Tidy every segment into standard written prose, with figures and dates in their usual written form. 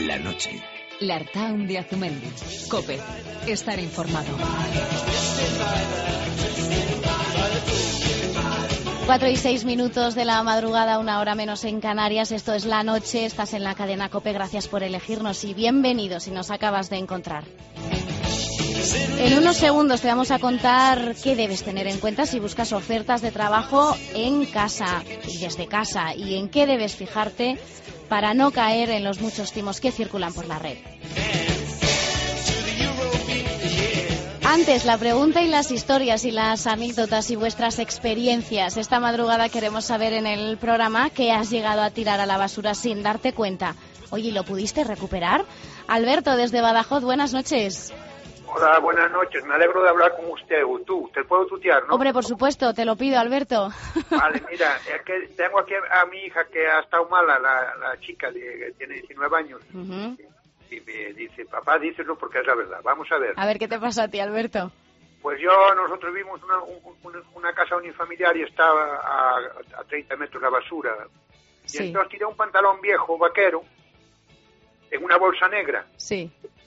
la noche. L'Artaun de Azumendi. COPE. Estar informado. 4:06 de la madrugada, 1 hora menos en Canarias. Esto es La Noche. Estás en la cadena COPE. Gracias por elegirnos y bienvenido si nos acabas de encontrar. En unos segundos te vamos a contar qué debes tener en cuenta si buscas ofertas de trabajo en casa y desde casa, y en qué debes fijarte para no caer en los muchos timos que circulan por la red. Antes, la pregunta y las historias y las anécdotas y vuestras experiencias. Esta madrugada queremos saber en el programa qué has llegado a tirar a la basura sin darte cuenta. Oye, ¿lo pudiste recuperar? Alberto, desde Badajoz, buenas noches. Hola, buenas noches. Me alegro de hablar con usted. Te puedo tutear, ¿no? Hombre, por supuesto, te lo pido, Alberto. Vale, mira, es que tengo aquí a mi hija que ha estado mala, la chica que tiene 19 años. Uh-huh. Y me dice, papá, díselo porque es la verdad. Vamos a ver. A ver, ¿qué te pasa a ti, Alberto? Pues nosotros vimos una casa unifamiliar y estaba a 30 metros la basura. Y sí. Entonces tiré un pantalón viejo, vaquero, en una bolsa negra. Sí.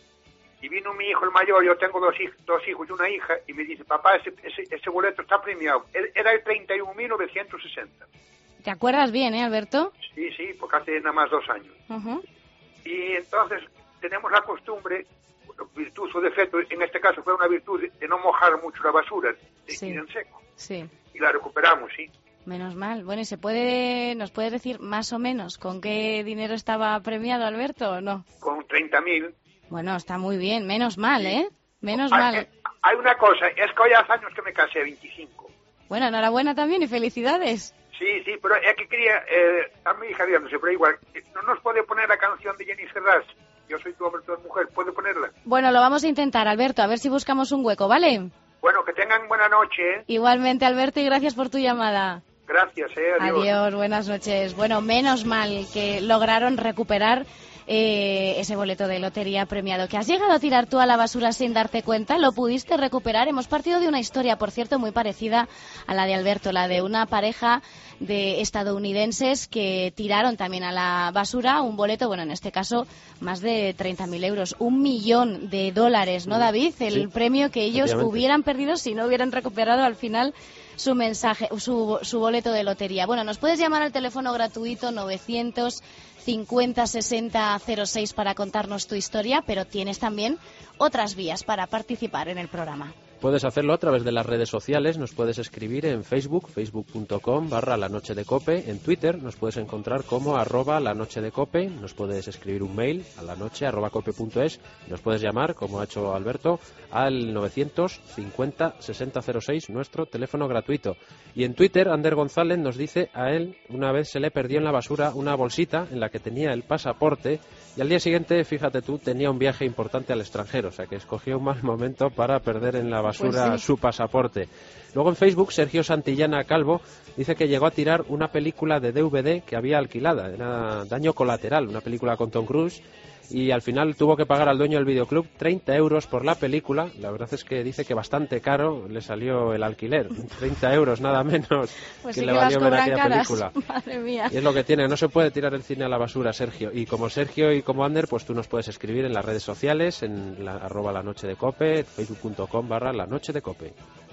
Y vino mi hijo el mayor, yo tengo dos hijos y una hija, y me dice, papá, ese boleto está premiado. Era el 31.960. ¿Te acuerdas bien, Alberto? Sí, porque hace nada más 2 años. Uh-huh. Y entonces tenemos la costumbre, virtud o defecto, en este caso fue una virtud de no mojar mucho la basura, de ir en seco. Sí. Y la recuperamos, sí. Menos mal. Bueno, ¿y nos puedes decir más o menos con qué dinero estaba premiado, Alberto, o no? Con 30.000. Bueno, está muy bien, menos mal, ¿eh? Menos mal. Hay una cosa, es que hoy hace años que me casé, 25. Bueno, enhorabuena también y felicidades. Sí, pero es que quería, a mi hija viéndose, pero igual, ¿no nos puede poner la canción de Jenny Ferraz? Yo soy tu hombre, tu mujer, ¿puede ponerla? Bueno, lo vamos a intentar, Alberto, a ver si buscamos un hueco, ¿vale? Bueno, que tengan buena noche, ¿eh? Igualmente, Alberto, y gracias por tu llamada. Gracias, adiós. Adiós, buenas noches. Bueno, menos mal que lograron recuperar ese boleto de lotería premiado que has llegado a tirar tú a la basura sin darte cuenta. ¿Lo pudiste recuperar? Hemos partido de una historia, por cierto, muy parecida a la de Alberto, la de una pareja de estadounidenses que tiraron también a la basura un boleto, bueno, en este caso más de 30.000 euros, $1 millón, ¿no, David? El premio que ellos hubieran perdido si no hubieran recuperado al final su boleto de lotería. Bueno, nos puedes llamar al teléfono gratuito 950-60-06 para contarnos tu historia, pero tienes también otras vías para participar en el programa. Puedes hacerlo a través de las redes sociales, nos puedes escribir en Facebook, facebook.com/lanochedecope, en Twitter nos puedes encontrar como @lanochedecope, nos puedes escribir un mail a lanoche@cope.es, nos puedes llamar, como ha hecho Alberto, al 950-60-06, nuestro teléfono gratuito. Y en Twitter, Ander González nos dice, a él una vez se le perdió en la basura una bolsita en la que tenía el pasaporte, y al día siguiente, fíjate tú, tenía un viaje importante al extranjero, o sea que escogió un mal momento para perder en la basura su pasaporte. Luego en Facebook, Sergio Santillana Calvo dice que llegó a tirar una película de DVD que había alquilada, era Daño Colateral, una película con Tom Cruise, y al final tuvo que pagar al dueño del videoclub 30 euros por la película. La verdad es que dice que bastante caro le salió el alquiler, 30 euros nada menos, pues que sí le que valió ver aquella caras. película. Madre mía. Y es lo que tiene, no se puede tirar el cine a la basura, Sergio. Y como Sergio y como Ander, pues tú nos puedes escribir en las redes sociales, en @lanochedecope, facebook.com/lanochedecope.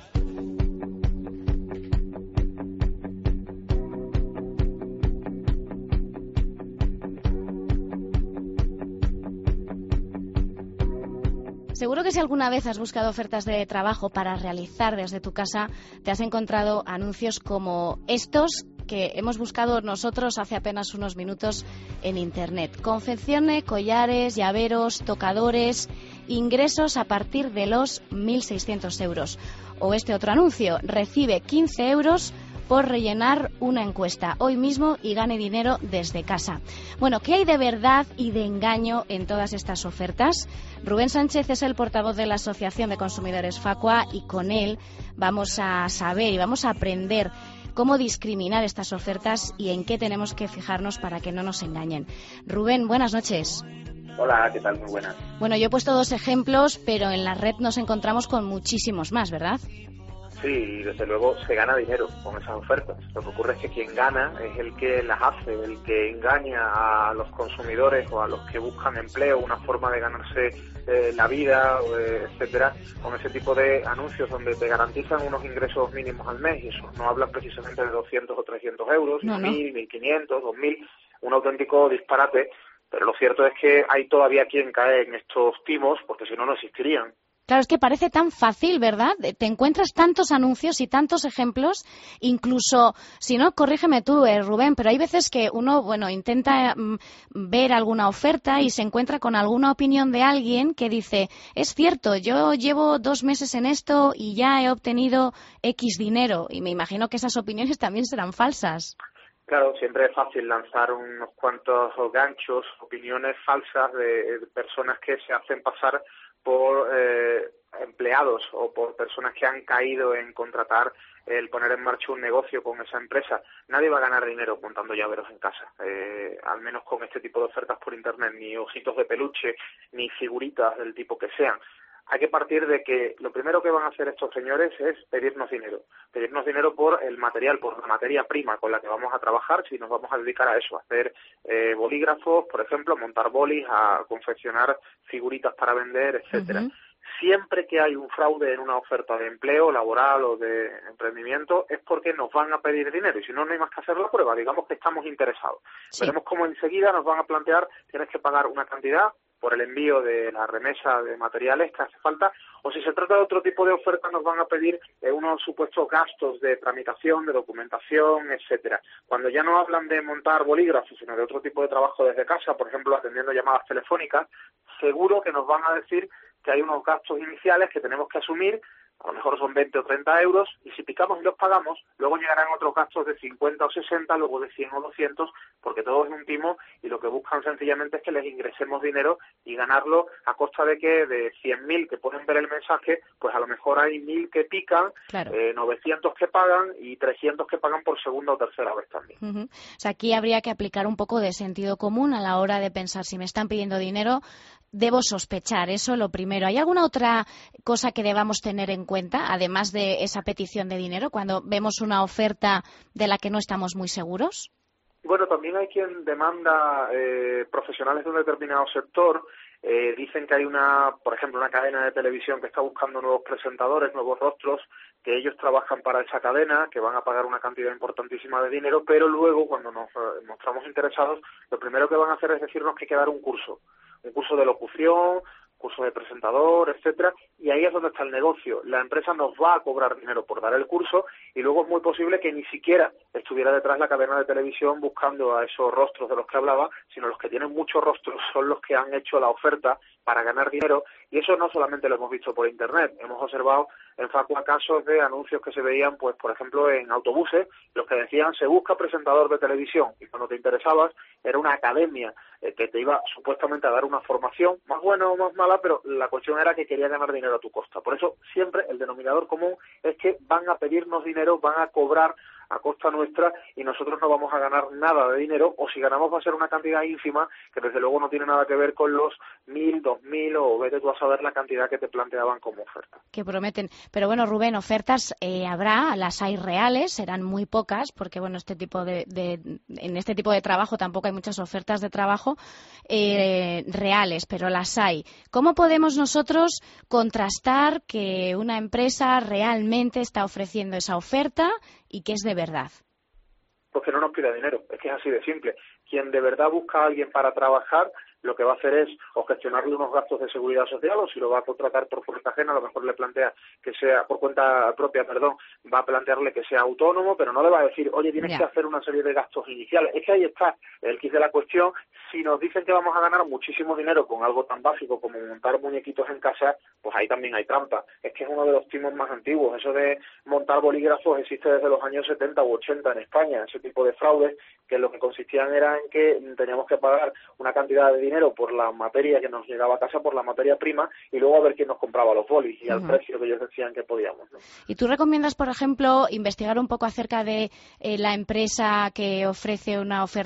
Seguro que si alguna vez has buscado ofertas de trabajo para realizar desde tu casa, te has encontrado anuncios como estos que hemos buscado nosotros hace apenas unos minutos en Internet. Confeccione collares, llaveros, tocadores, ingresos a partir de los 1.600 euros. O este otro anuncio, recibe 15 euros por rellenar una encuesta hoy mismo y gane dinero desde casa. Bueno, ¿qué hay de verdad y de engaño en todas estas ofertas? Rubén Sánchez es el portavoz de la Asociación de Consumidores Facua y con él vamos a saber y vamos a aprender cómo discriminar estas ofertas y en qué tenemos que fijarnos para que no nos engañen. Rubén, buenas noches. Hola, ¿qué tal? Muy buenas. Bueno, yo he puesto 2 ejemplos, pero en la red nos encontramos con muchísimos más, ¿verdad? Sí, y desde luego se gana dinero con esas ofertas. Lo que ocurre es que quien gana es el que las hace, el que engaña a los consumidores o a los que buscan empleo, una forma de ganarse la vida, etcétera, con ese tipo de anuncios donde te garantizan unos ingresos mínimos al mes, y eso no hablan precisamente de 200 o 300 euros, no, 1.000, 1.500, 2.000, un auténtico disparate, pero lo cierto es que hay todavía quien cae en estos timos, porque si no, no existirían. Claro, es que parece tan fácil, ¿verdad? Te encuentras tantos anuncios y tantos ejemplos, incluso, si no, corrígeme tú, Rubén, pero hay veces que uno, intenta ver alguna oferta y se encuentra con alguna opinión de alguien que dice, es cierto, yo llevo 2 meses en esto y ya he obtenido X dinero, y me imagino que esas opiniones también serán falsas. Claro, siempre es fácil lanzar unos cuantos ganchos, opiniones falsas de personas que se hacen pasar por empleados o por personas que han caído en contratar el poner en marcha un negocio con esa empresa. Nadie va a ganar dinero montando llaveros en casa, al menos con este tipo de ofertas por internet, ni ositos de peluche, ni figuritas del tipo que sean. Hay que partir de que lo primero que van a hacer estos señores es pedirnos dinero por el material, por la materia prima con la que vamos a trabajar, si nos vamos a dedicar a eso, a hacer bolígrafos, por ejemplo, a montar bolis, a confeccionar figuritas para vender, etcétera. Siempre que hay un fraude en una oferta de empleo laboral o de emprendimiento es porque nos van a pedir dinero, y si no, no hay más que hacer la prueba, digamos que estamos interesados. Sí. Veremos cómo enseguida nos van a plantear, tienes que pagar una cantidad por el envío de la remesa de materiales que hace falta, o si se trata de otro tipo de oferta nos van a pedir unos supuestos gastos de tramitación, de documentación, etcétera. Cuando ya no hablan de montar bolígrafos, sino de otro tipo de trabajo desde casa, por ejemplo, atendiendo llamadas telefónicas, seguro que nos van a decir que hay unos gastos iniciales que tenemos que asumir, a lo mejor son 20 o 30 euros, y si picamos y los pagamos, luego llegarán otros gastos de 50 o 60, luego de 100 o 200, porque todo es un timo, y lo que buscan sencillamente es que les ingresemos dinero y ganarlo a costa de que de 100.000 que pueden ver el mensaje, pues a lo mejor hay 1.000 que pican, claro. 900 que pagan y 300 que pagan por segunda o tercera vez también. O sea, aquí habría que aplicar un poco de sentido común a la hora de pensar, si me están pidiendo dinero, debo sospechar, eso lo primero. ¿Hay alguna otra cosa que debamos tener en cuenta, además de esa petición de dinero, cuando vemos una oferta de la que no estamos muy seguros? Bueno, también hay quien demanda profesionales de un determinado sector. Dicen que hay por ejemplo, una cadena de televisión que está buscando nuevos presentadores, nuevos rostros, que ellos trabajan para esa cadena, que van a pagar una cantidad importantísima de dinero, pero luego, cuando nos mostramos interesados, lo primero que van a hacer es decirnos que hay que dar un curso de locución, curso de presentador, etcétera, y ahí es donde está el negocio. La empresa nos va a cobrar dinero por dar el curso, y luego es muy posible que ni siquiera estuviera detrás la cadena de televisión buscando a esos rostros de los que hablaba, sino los que tienen muchos rostros son los que han hecho la oferta para ganar dinero, y eso no solamente lo hemos visto por internet, hemos observado en Facua casos de anuncios que se veían, pues por ejemplo, en autobuses, los que decían se busca presentador de televisión, y cuando te interesabas era una academia que te iba supuestamente a dar una formación, más buena o más mala, pero la cuestión era que quería ganar dinero a tu costa. Por eso siempre el denominador común es que van a pedirnos dinero, van a cobrar a costa nuestra, y nosotros no vamos a ganar nada de dinero, o si ganamos va a ser una cantidad ínfima que desde luego no tiene nada que ver con los 1.000, 2.000 o vete tú a saber la cantidad que te planteaban como oferta. Que prometen. Pero bueno, Rubén, ofertas habrá, las hay reales, serán muy pocas, porque bueno, en este tipo de trabajo tampoco hay muchas ofertas de trabajo reales, pero las hay. ¿Cómo podemos nosotros contrastar que una empresa realmente está ofreciendo esa oferta y que es de verdad? Pues que no nos pida dinero, es que es así de simple. Quien de verdad busca a alguien para trabajar, lo que va a hacer es o gestionarle unos gastos de seguridad social, o si lo va a contratar por cuenta ajena, a lo mejor le plantea que sea por cuenta propia, va a plantearle que sea autónomo, pero no le va a decir, oye, tienes que hacer una serie de gastos iniciales. Es que ahí está el quid de la cuestión. Si nos dicen que vamos a ganar muchísimo dinero con algo tan básico como montar muñequitos en casa, pues ahí también hay trampa. Es que es uno de los timos más antiguos. Eso de montar bolígrafos existe desde los años 70 u 80 en España. Ese tipo de fraudes que lo que consistían era en que teníamos que pagar una cantidad de dinero por la materia que nos llegaba a casa, por la materia prima, y luego a ver quién nos compraba los bolis y al precio que ellos decían que podíamos, ¿no? ¿Y tú recomiendas, por ejemplo, investigar un poco acerca de la empresa que ofrece una oferta de trabajo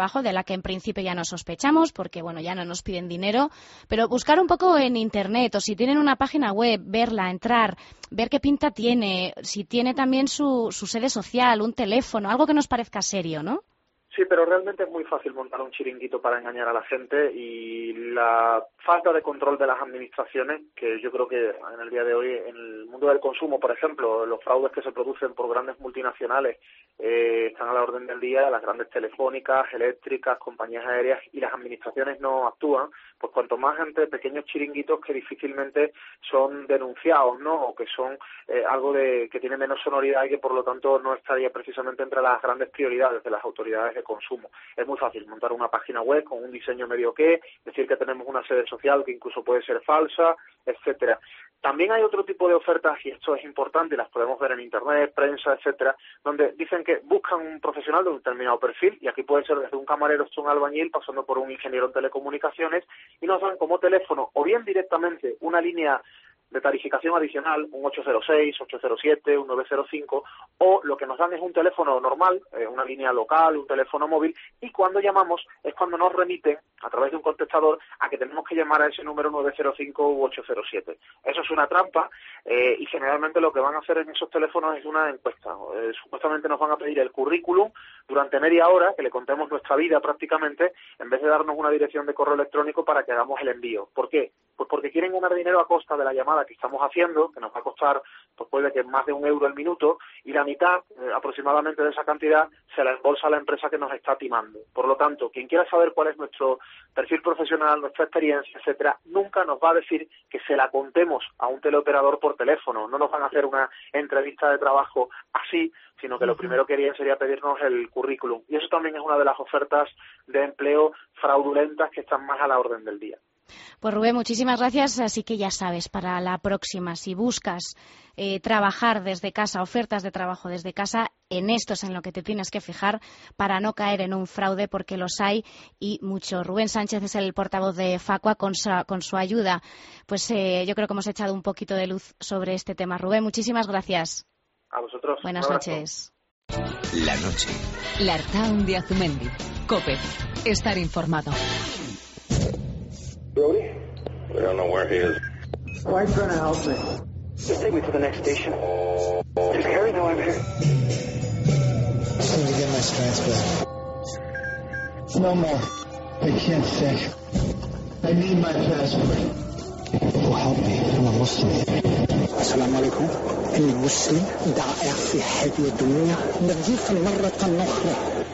trabajo, de la que en principio ya no sospechamos, porque bueno, ya no nos piden dinero, pero buscar un poco en Internet, o si tienen una página web, verla, entrar, ver qué pinta tiene, si tiene también su sede social, un teléfono, algo que nos parezca serio, ¿no? Sí, pero realmente es muy fácil montar un chiringuito para engañar a la gente, y la falta de control de las administraciones, que yo creo que en el día de hoy, en el mundo del consumo, por ejemplo, los fraudes que se producen por grandes multinacionales están a la orden del día, las grandes telefónicas, eléctricas, compañías aéreas, y las administraciones no actúan, pues cuanto más entre pequeños chiringuitos que difícilmente son denunciados, ¿no? O que son algo que tiene menos sonoridad y que por lo tanto no estaría precisamente entre las grandes prioridades de las autoridades de consumo. Es muy fácil montar una página web con un diseño medio decir que tenemos una sede social que incluso puede ser falsa, etcétera. También hay otro tipo de ofertas, y esto es importante, y las podemos ver en Internet, prensa, etcétera, donde dicen que buscan un profesional de un determinado perfil, y aquí puede ser desde un camarero hasta un albañil, pasando por un ingeniero en telecomunicaciones, y nos dan como teléfono, o bien directamente una línea de tarificación adicional, un 806, 807, un 905, o lo que nos dan es un teléfono normal, una línea local, un teléfono móvil, y cuando llamamos es cuando nos remiten a través de un contestador a que tenemos que llamar a ese número 905 u 807. Eso es una trampa, y generalmente lo que van a hacer en esos teléfonos es una encuesta. Supuestamente nos van a pedir el currículum durante media hora, que le contemos nuestra vida prácticamente, en vez de darnos una dirección de correo electrónico para que hagamos el envío. ¿Por qué? Pues porque quieren ganar dinero a costa de la llamada que estamos haciendo, que nos va a costar, pues puede que más de €1 el minuto, y la mitad aproximadamente de esa cantidad se la embolsa la empresa que nos está timando. Por lo tanto, quien quiera saber cuál es nuestro perfil profesional, nuestra experiencia, etcétera, nunca nos va a decir que se la contemos a un teleoperador por teléfono. No nos van a hacer una entrevista de trabajo así, sino que lo primero que harían sería pedirnos el currículum. Y eso también es una de las ofertas de empleo fraudulentas que están más a la orden del día. Pues Rubén, muchísimas gracias. Así que ya sabes, para la próxima, si buscas trabajar desde casa, ofertas de trabajo desde casa, en esto es en lo que te tienes que fijar para no caer en un fraude, porque los hay y mucho. Rubén Sánchez es el portavoz de Facua. Con su ayuda, pues yo creo que hemos echado un poquito de luz sobre este tema. Rubén, muchísimas gracias. A vosotros. Buenas noches. La noche. L'Artaun de Azumendi. COPE. Estar informado. Brody? We don't know where he is. Why are you trying to help me? Just take me to the next station. Is Harry know I'm here? I just need to get my strength back. No more. I can't think. I need my passport. Oh, help me. I'm a Muslim. Assalamu alaikum. المسلم ضائع في هذه الدنيا نظيفا مرة أخرى.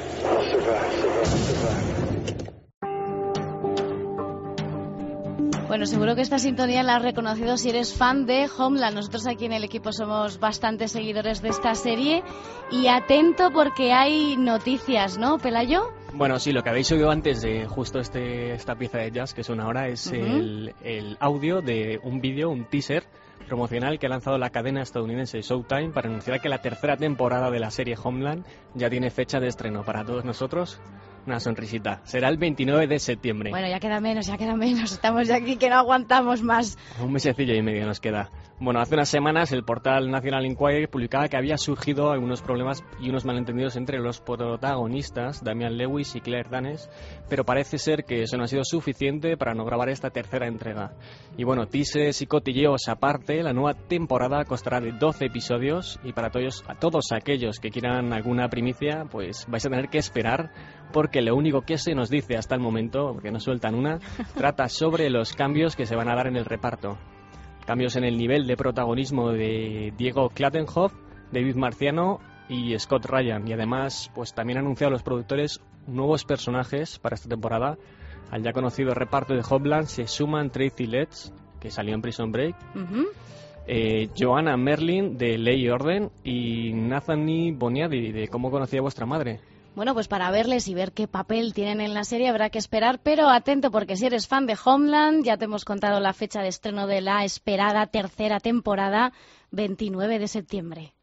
Bueno, seguro que esta sintonía la has reconocido si eres fan de Homeland. Nosotros aquí en el equipo somos bastante seguidores de esta serie. Y atento porque hay noticias, ¿no, Pelayo? Bueno, sí, lo que habéis oído antes de justo esta pieza de jazz que suena ahora es el audio de un vídeo, un teaser promocional que ha lanzado la cadena estadounidense Showtime para anunciar que la tercera temporada de la serie Homeland ya tiene fecha de estreno. Para todos nosotros, una sonrisita. Será el 29 de septiembre. Bueno, ya queda menos. Estamos ya aquí que no aguantamos más. Un mesecillo y medio nos queda. Bueno, hace unas semanas el portal National Enquirer publicaba que había surgido algunos problemas y unos malentendidos entre los protagonistas, Damian Lewis y Claire Danes, pero parece ser que eso no ha sido suficiente para no grabar esta tercera entrega. Y bueno, teasers y cotilleos aparte, la nueva temporada constará de 12 episodios y para todos aquellos que quieran alguna primicia, pues vais a tener que esperar, porque lo único que se nos dice hasta el momento, porque no sueltan una, trata sobre los cambios que se van a dar en el reparto. Cambios en el nivel de protagonismo de Diego Klattenhoff, David Marciano y Scott Ryan. Y además, pues también han anunciado los productores nuevos personajes para esta temporada. Al ya conocido reparto de Homeland se suman Tracy Letts, que salió en Prison Break, Joanna Merlin de Ley y Orden y Nathaniel Boniadi de Cómo conocí a vuestra madre. Bueno, pues para verles y ver qué papel tienen en la serie habrá que esperar, pero atento porque si eres fan de Homeland, ya te hemos contado la fecha de estreno de la esperada tercera temporada, 29 de septiembre.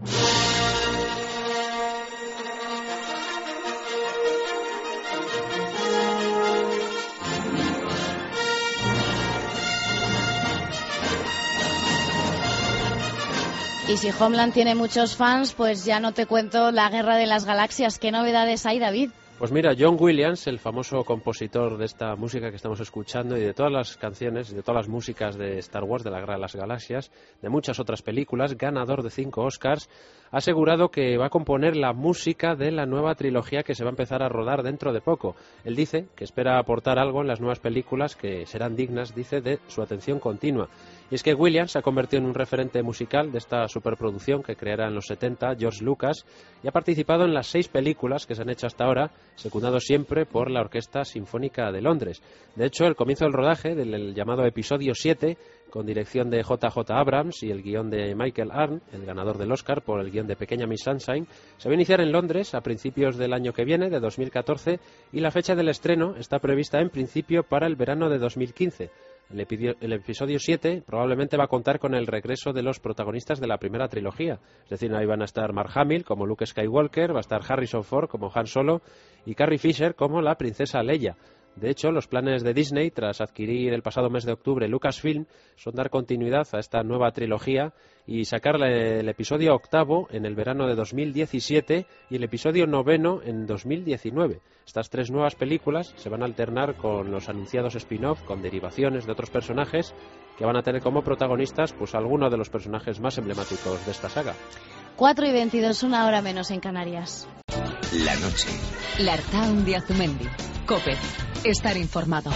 Y si Homeland tiene muchos fans, pues ya no te cuento la Guerra de las Galaxias. ¿Qué novedades hay, David? Pues mira, John Williams, el famoso compositor de esta música que estamos escuchando y de todas las canciones, de todas las músicas de Star Wars, de la Guerra de las Galaxias, de muchas otras películas, ganador de 5 Oscars, ha asegurado que va a componer la música de la nueva trilogía que se va a empezar a rodar dentro de poco. Él dice que espera aportar algo en las nuevas películas que serán dignas, dice, de su atención continua. Y es que Williams se ha convertido en un referente musical de esta superproducción que creará en los 70 George Lucas y ha participado en las 6 películas que se han hecho hasta ahora, secundado siempre por la Orquesta Sinfónica de Londres. De hecho, el comienzo del rodaje del llamado Episodio 7, con dirección de J.J. Abrams y el guión de Michael Arndt, el ganador del Oscar por el guión de Pequeña Miss Sunshine, se va a iniciar en Londres a principios del año que viene, de 2014, y la fecha del estreno está prevista en principio para el verano de 2015. El episodio 7 probablemente va a contar con el regreso de los protagonistas de la primera trilogía. Es decir, ahí van a estar Mark Hamill como Luke Skywalker, va a estar Harrison Ford como Han Solo y Carrie Fisher como la princesa Leia. De hecho, los planes de Disney, tras adquirir el pasado mes de octubre Lucasfilm, son dar continuidad a esta nueva trilogía y sacar el episodio 8 en el verano de 2017 y el episodio 9 en 2019. Estas 3 nuevas películas se van a alternar con los anunciados spin-off, con derivaciones de otros personajes que van a tener como protagonistas pues algunos de los personajes más emblemáticos de esta saga. 4:22, 1 hora menos en Canarias. La noche. L'Artaun de Azumendi. COPE. Estar informado.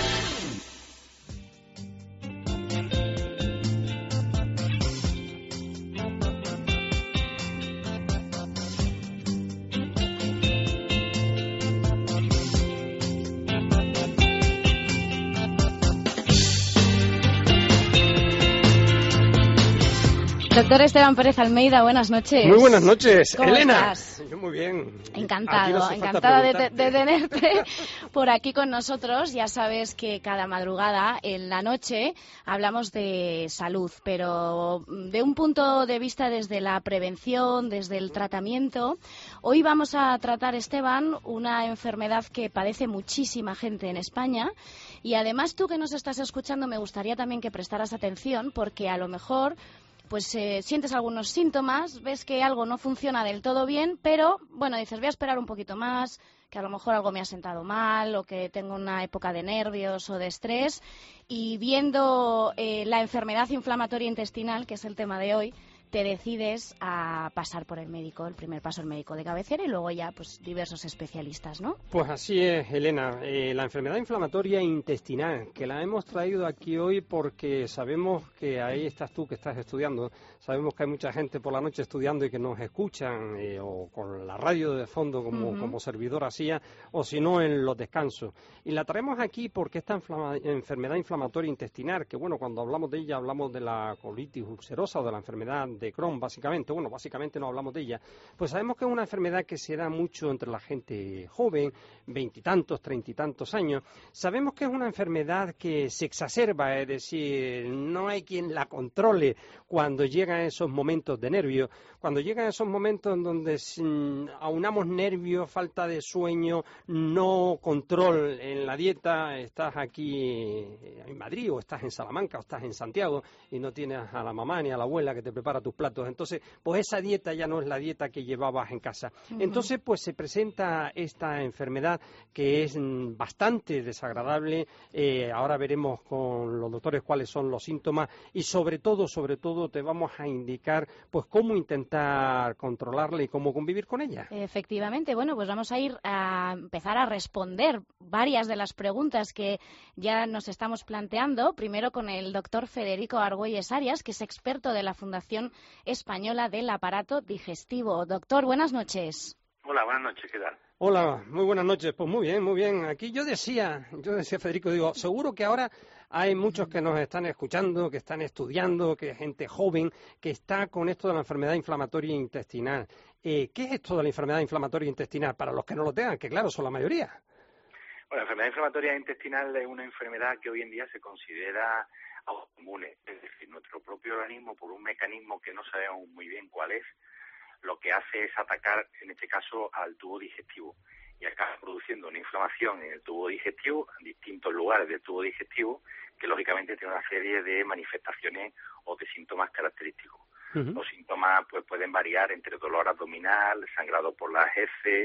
Doctor Esteban Pérez Almeida, buenas noches. Muy buenas noches, ¿Cómo Elena. estás? Yo muy bien. Encantada de tenerte por aquí con nosotros. Ya sabes que cada madrugada en la noche hablamos de salud, pero de un punto de vista desde la prevención, desde el tratamiento. Hoy vamos a tratar, Esteban, una enfermedad que padece muchísima gente en España. Y además tú que nos estás escuchando, me gustaría también que prestaras atención, porque a lo mejor pues sientes algunos síntomas, ves que algo no funciona del todo bien, pero bueno, dices, voy a esperar un poquito más, que a lo mejor algo me ha sentado mal o que tengo una época de nervios o de estrés, y viendo la enfermedad inflamatoria intestinal, que es el tema de hoy, te decides a pasar por el médico, el primer paso el médico de cabecera y luego ya pues diversos especialistas, ¿no? Pues así es, Elena. La enfermedad inflamatoria intestinal, que la hemos traído aquí hoy porque sabemos que ahí estás tú que estás estudiando, sabemos que hay mucha gente por la noche estudiando y que nos escuchan o con la radio de fondo como servidor hacía, o si no en los descansos. Y la traemos aquí porque esta enfermedad inflamatoria intestinal, que bueno, cuando hablamos de ella hablamos de la colitis ulcerosa o de la enfermedad de Crohn, básicamente no hablamos de ella, pues sabemos que es una enfermedad que se da mucho entre la gente joven, 20 y tantos, 30 y tantos años. Sabemos que es una enfermedad que se exacerba, es decir, no hay quien la controle cuando llegan esos momentos de nervio, cuando llegan esos momentos en donde aunamos nervios, falta de sueño, no control en la dieta, estás aquí en Madrid o estás en Salamanca o estás en Santiago y no tienes a la mamá ni a la abuela que te prepara tus platos, entonces pues esa dieta ya no es la dieta que llevabas en casa. Entonces pues se presenta esta enfermedad que es bastante desagradable. Ahora veremos con los doctores cuáles son los síntomas y sobre todo te vamos a indicar pues cómo intentar controlarla y cómo convivir con ella. Efectivamente, bueno, pues vamos a ir a empezar a responder varias de las preguntas que ya nos estamos planteando, primero con el doctor Federico Argüelles Arias, que es experto de la Fundación Española del Aparato Digestivo. Doctor, buenas noches. Hola, buenas noches, ¿qué tal? Hola, muy buenas noches. Pues muy bien, muy bien. Aquí yo decía, Federico, digo, seguro que ahora hay muchos que nos están escuchando, que están estudiando, que hay gente joven que está con esto de la enfermedad inflamatoria intestinal. ¿Qué es esto de la enfermedad inflamatoria intestinal? Para los que no lo tengan, que claro, son la mayoría. Bueno, la enfermedad inflamatoria intestinal es una enfermedad que hoy en día se considera autoinmune, es decir, nuestro propio organismo, por un mecanismo que no sabemos muy bien cuál es, lo que hace es atacar, en este caso, al tubo digestivo y acaba produciendo una inflamación en el tubo digestivo, en distintos lugares del tubo digestivo, que lógicamente tiene una serie de manifestaciones o de síntomas característicos. Los síntomas pues pueden variar entre dolor abdominal, sangrado por las heces,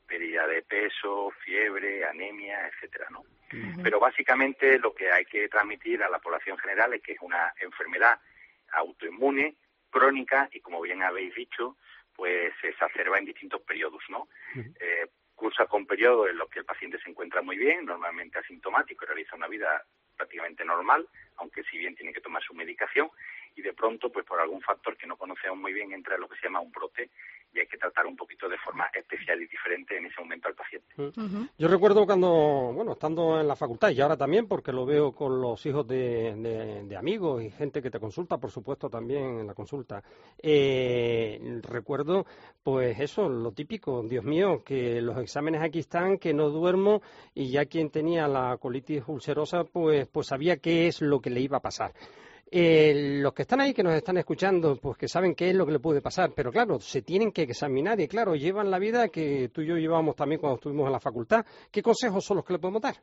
pérdida de peso, fiebre, anemia, etcétera, ¿no? Pero básicamente lo que hay que transmitir a la población general es que es una enfermedad autoinmune, crónica, y como bien habéis dicho, pues se exacerba en distintos periodos, ¿no? Cursa con periodos en los que el paciente se encuentra muy bien, normalmente asintomático, y realiza una vida prácticamente normal, aunque si bien tiene que tomar su medicación, y de pronto, pues por algún factor que no conocemos muy bien, entra en lo que se llama un brote, y hay que tratar un poquito de forma especial y diferente en ese momento al paciente. Yo recuerdo cuando, estando en la facultad, y ahora también, porque lo veo con los hijos de amigos y gente que te consulta, por supuesto, también en la consulta, recuerdo, pues eso, lo típico, Dios mío, que los exámenes aquí están, que no duermo, y ya quien tenía la colitis ulcerosa, pues sabía qué es lo que le iba a pasar. Los que están ahí, que nos están escuchando, pues que saben qué es lo que le puede pasar, pero claro, se tienen que examinar y claro, llevan la vida que tú y yo llevábamos también cuando estuvimos en la facultad. ¿Qué consejos son los que le podemos dar?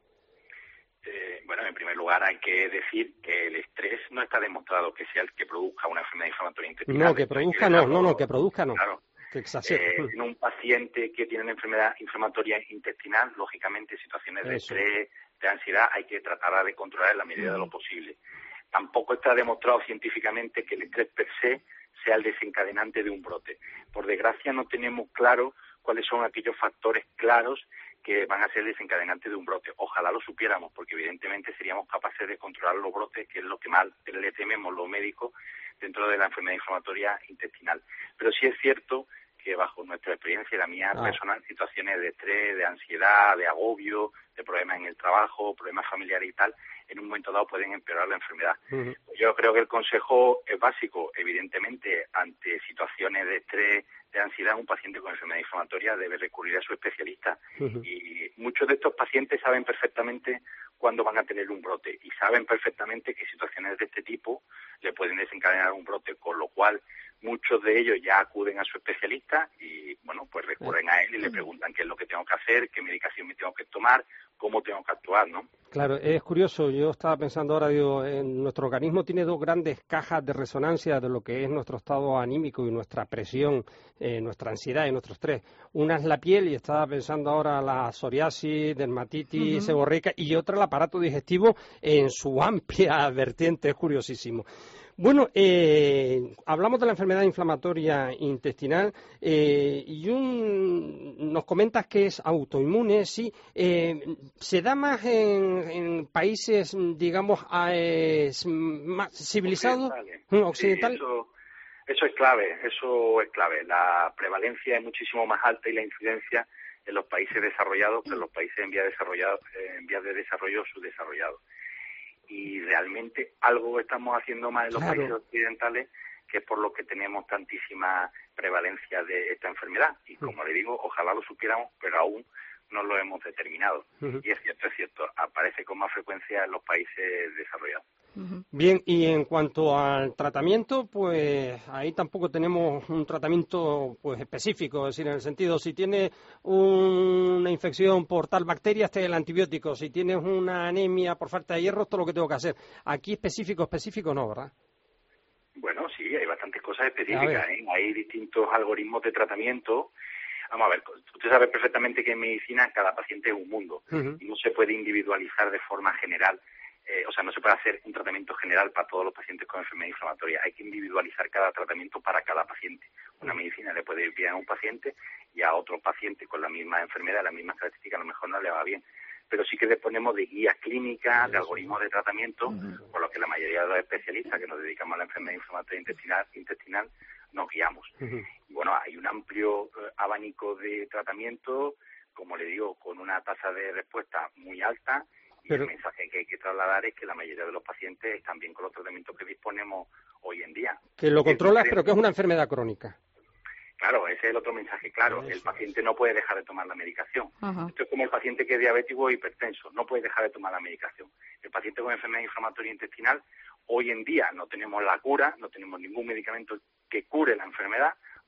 Bueno, en primer lugar hay que decir que el estrés no está demostrado que sea el que produzca una enfermedad inflamatoria intestinal. No, que produzca no, que produzca no. Claro. Que exagere. En un paciente que tiene una enfermedad inflamatoria intestinal, lógicamente situaciones de estrés, de ansiedad, hay que tratar de controlar en la medida de lo posible. Tampoco está demostrado científicamente que el estrés per se sea el desencadenante de un brote. Por desgracia no tenemos claro cuáles son aquellos factores claros que van a ser desencadenantes de un brote. Ojalá lo supiéramos, porque evidentemente seríamos capaces de controlar los brotes, que es lo que más le tememos los médicos dentro de la enfermedad inflamatoria intestinal. Pero sí es cierto que bajo nuestra experiencia y la mía personal, situaciones de estrés, de ansiedad, de agobio, de problemas en el trabajo, problemas familiares y tal, en un momento dado pueden empeorar la enfermedad. Yo creo que el consejo es básico. Evidentemente, ante situaciones de estrés, de ansiedad, un paciente con enfermedad inflamatoria debe recurrir a su especialista. Y muchos de estos pacientes saben perfectamente cuándo van a tener un brote y saben perfectamente que situaciones de este tipo le pueden desencadenar un brote, con lo cual muchos de ellos ya acuden a su especialista y, bueno, pues recurren a él y le preguntan qué es lo que tengo que hacer, qué medicación me tengo que tomar, cómo tengo que actuar, ¿no? Claro, es curioso. Yo estaba pensando ahora, digo, nuestro organismo tiene dos grandes cajas de resonancia de lo que es nuestro estado anímico y nuestra presión, nuestra ansiedad y nuestro estrés. Una es la piel, y estaba pensando ahora la psoriasis, dermatitis seborreica, y otra el aparato digestivo en su amplia vertiente. Es curiosísimo. Bueno, hablamos de la enfermedad inflamatoria intestinal y nos comentas que es autoinmune, sí. ¿Se da más en países, digamos, más civilizados, occidentales? Sí, eso es clave. La prevalencia es muchísimo más alta y la incidencia en los países desarrollados que en los países en vías de desarrollo subdesarrollados. Y realmente algo estamos haciendo más en los países occidentales, que es por lo que tenemos tantísima prevalencia de esta enfermedad. Y como le digo, ojalá lo supiéramos, pero aún no lo hemos determinado. Y es cierto, aparece con más frecuencia en los países desarrollados. Bien, y en cuanto al tratamiento, pues ahí tampoco tenemos un tratamiento pues específico, es decir, en el sentido, si tienes una infección por tal bacteria, este es el antibiótico, si tienes una anemia por falta de hierro, esto es lo que tengo que hacer. Aquí específico no, ¿verdad? Bueno, sí, hay bastantes cosas específicas, ¿eh? Hay distintos algoritmos de tratamiento. Vamos a ver, usted sabe perfectamente que en medicina cada paciente es un mundo y no se puede individualizar de forma general. No se puede hacer un tratamiento general para todos los pacientes con enfermedad inflamatoria. Hay que individualizar cada tratamiento para cada paciente. Una medicina le puede ir bien a un paciente y a otro paciente con la misma enfermedad, las mismas características, a lo mejor no le va bien. Pero sí que disponemos de guías clínicas, de algoritmos de tratamiento, por lo que la mayoría de los especialistas que nos dedicamos a la enfermedad inflamatoria intestinal nos guiamos. Y bueno, hay un amplio abanico de tratamiento, como le digo, con una tasa de respuesta muy alta. Pero el mensaje que hay que trasladar es que la mayoría de los pacientes están bien con los tratamientos que disponemos hoy en día. Que lo controlas, pero que es una enfermedad crónica. Claro, ese es el otro mensaje, claro. El paciente no puede dejar de tomar la medicación. Esto es como el paciente que es diabético o hipertenso, no puede dejar de tomar la medicación. El paciente con enfermedad inflamatoria intestinal, hoy en día no tenemos la cura, no tenemos ningún medicamento que cure la enfermedad,